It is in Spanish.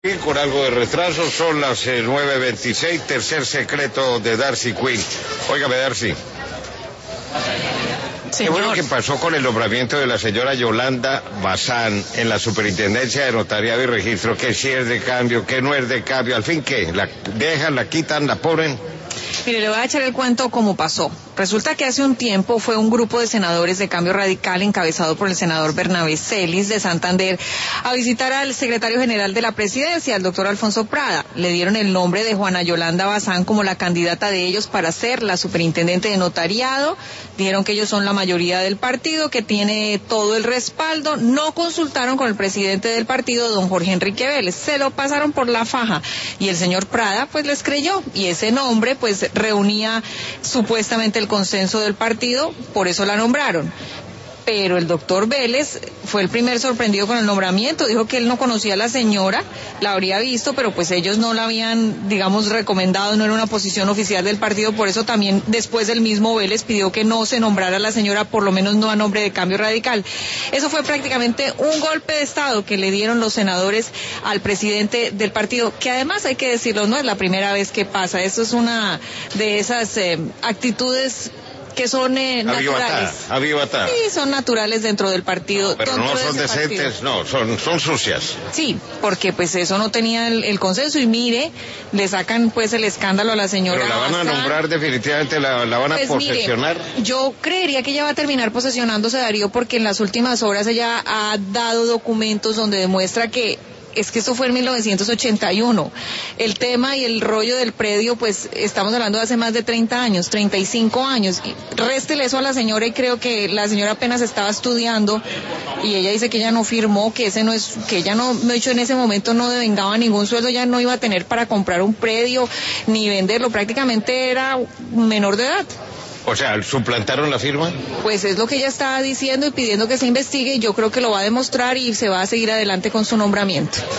Bien, con algo de retraso, son las 9:26, tercer secreto de Darcy Quinn. Óigame, Darcy. ¿Qué fue lo que pasó con el nombramiento de la señora Yolanda Bazán en la Superintendencia de Notariado y Registro? Que si es de cambio, que no es de cambio, al fin, ¿qué? ¿La dejan, la quitan, la ponen? Mire, le voy a echar el cuento cómo pasó. Resulta que hace un tiempo fue un grupo de senadores de Cambio Radical encabezado por el senador Bernabé Celis de Santander a visitar al secretario general de la presidencia, el doctor Alfonso Prada. Le dieron el nombre de Juana Yolanda Bazán como la candidata de ellos para ser la superintendente de notariado. Dijeron que ellos son la mayoría del partido, que tiene todo el respaldo. No consultaron con el presidente del partido, don Jorge Enrique Vélez. Se lo pasaron por la faja y el señor Prada pues les creyó, y ese nombre pues reunía supuestamente el consenso del partido, por eso la nombraron. Pero el doctor Vélez fue el primer sorprendido con el nombramiento. Dijo que él no conocía a la señora, la habría visto, pero pues ellos no la habían, digamos, recomendado, no era una posición oficial del partido. Por eso también después el mismo Vélez pidió que no se nombrara a la señora, por lo menos no a nombre de Cambio Radical. Eso fue prácticamente un golpe de estado que le dieron los senadores al presidente del partido, que además hay que decirlo, no es la primera vez que pasa. Eso es una de esas actitudes que son naturales. Avivatá. Sí, son naturales dentro del partido. Pero no son decentes, partido. No, son sucias. Sí, porque pues eso no tenía el consenso, y mire, le sacan pues el escándalo a la señora. Pero la van a nombrar definitivamente, la van a pues posesionar. Mire, yo creería que ella va a terminar posesionándose, Darío, porque en las últimas horas ella ha dado documentos donde demuestra que es que esto fue en 1981. El tema y el rollo del predio, pues estamos hablando de hace más de 30 años, 35 años. Réstele eso a la señora, y creo que la señora apenas estaba estudiando y ella dice que ella no firmó, que ese no es, que ella no, de hecho en ese momento no devengaba ningún sueldo, ya no iba a tener para comprar un predio ni venderlo, prácticamente era menor de edad. O sea, ¿suplantaron la firma? Pues es lo que ella estaba diciendo y pidiendo que se investigue, y yo creo que lo va a demostrar y se va a seguir adelante con su nombramiento.